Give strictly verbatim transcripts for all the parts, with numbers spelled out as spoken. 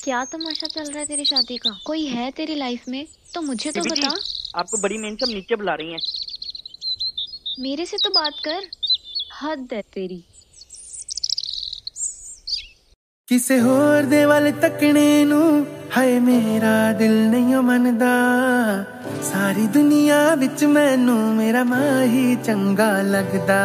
क्या तमाशा चल रहा है तेरी शादी का? कोई है तेरी लाइफ में तो मुझे तो बता। आपको बड़ी मेन सब नीचे बुला रही हैं। मेरे से तो बात कर। हद है तेरी। किसे होर दे वाल तकने नू हाय मेरा दिल नहीं मनदा। सारी दुनिया विच मैनू मेरा मां ही चंगा लगदा।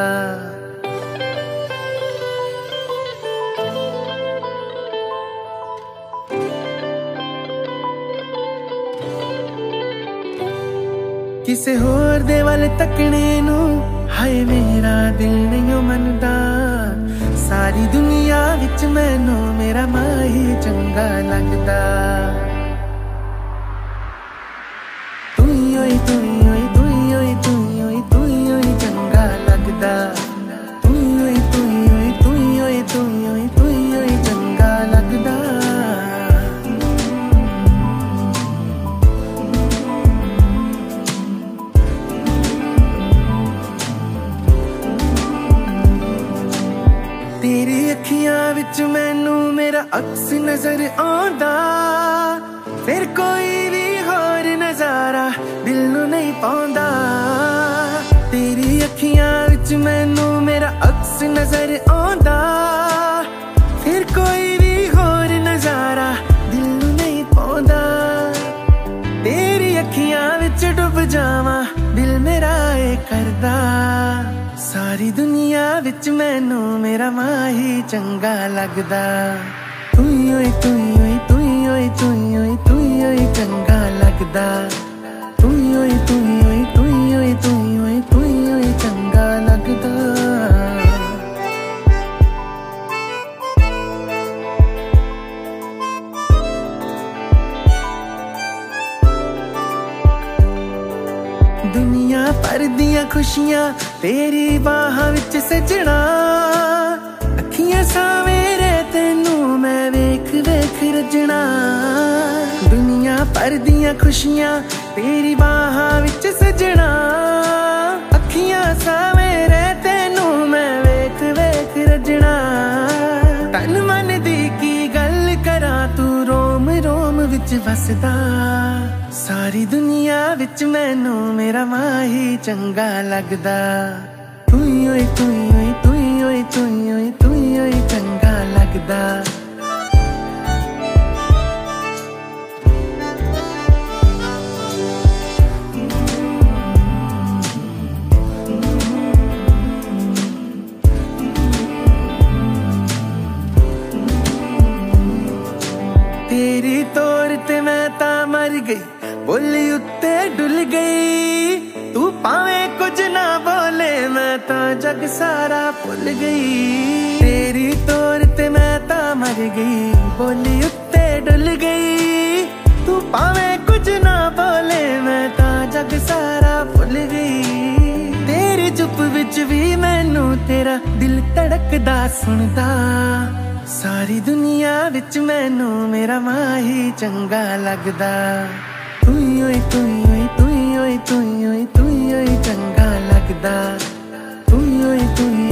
किसे होर दे वाल तकने नू हाय मेरा दिल नहीं मनदा। सारी दुनिया विच मैनू मेरा मां ही चंगा लगदा। तू ही होई तू ही होई तू ही होई तू ही होई तू ही होई चंगा लगदा। तू ही होई तू ही होई तू ही होई तू ही होई तू ही होई चंगा लगदा। तेरी अखियां विच मैनू मेरा अक्स नजर आंदा। फिर कोई भी होर नजारा दिल नू नहीं पाउंदा। तेरी अखियां विच मैनू मेरा अक्स नजर आंदा। फिर कोई भी होर नजारा दिल नू नहीं पाउंदा। तेरी अखियां विच डुब जावां दिल मेरा ए करदा। सारी दुनिया विच मैनू मेरा मां ही चंगा लगदा। तू ही होई तू ही होई तू ही होई तू ही होई तू ही होई चंगा लगदा। तू ही होई तू ही होई तू ही होई तू ही होई तू ही होई चंगा लगदा। दुनिया भर दियां खुशियां तेरी बाहां विच सजना। अखियां सावेरे तेनू मैं वेख वेख रजना। दुनिया भर दियां खुशियां तेरी बाहां विच सजना। अखियां सावेरे तेनू मैं वेख वेख रजना। तन मन दी की गल करा तू रोम रोम विच वसदा। सारी दुनिया विच मैनू मेरा मां ही चंगा लगदा। तू ही होई तू ही होई तू ही होई तू ही होई तू ही होई चंगा लगदा। तेरी तौर ते मैं ता मर गई बोली उत्ते डुल गई। तू पावे कुछ ना बोले मैं ता जग सारा भुल गई। तेरी तौर ते मैं ता मर गई बोली उत्ते डुल गई। तू पावे कुछ ना बोले मैं ता जग सारा भुल गई। तेरी चुप विच भी मैनू तेरा दिल धड़कदा सुनदा। सारी दुनिया विच मैनू मेरा मां ही चंगा लगदा। तू ही होई तू ही होई तू ही होई तू ही होई तू ही होई चंगा लगदा। तू ही होई तू ही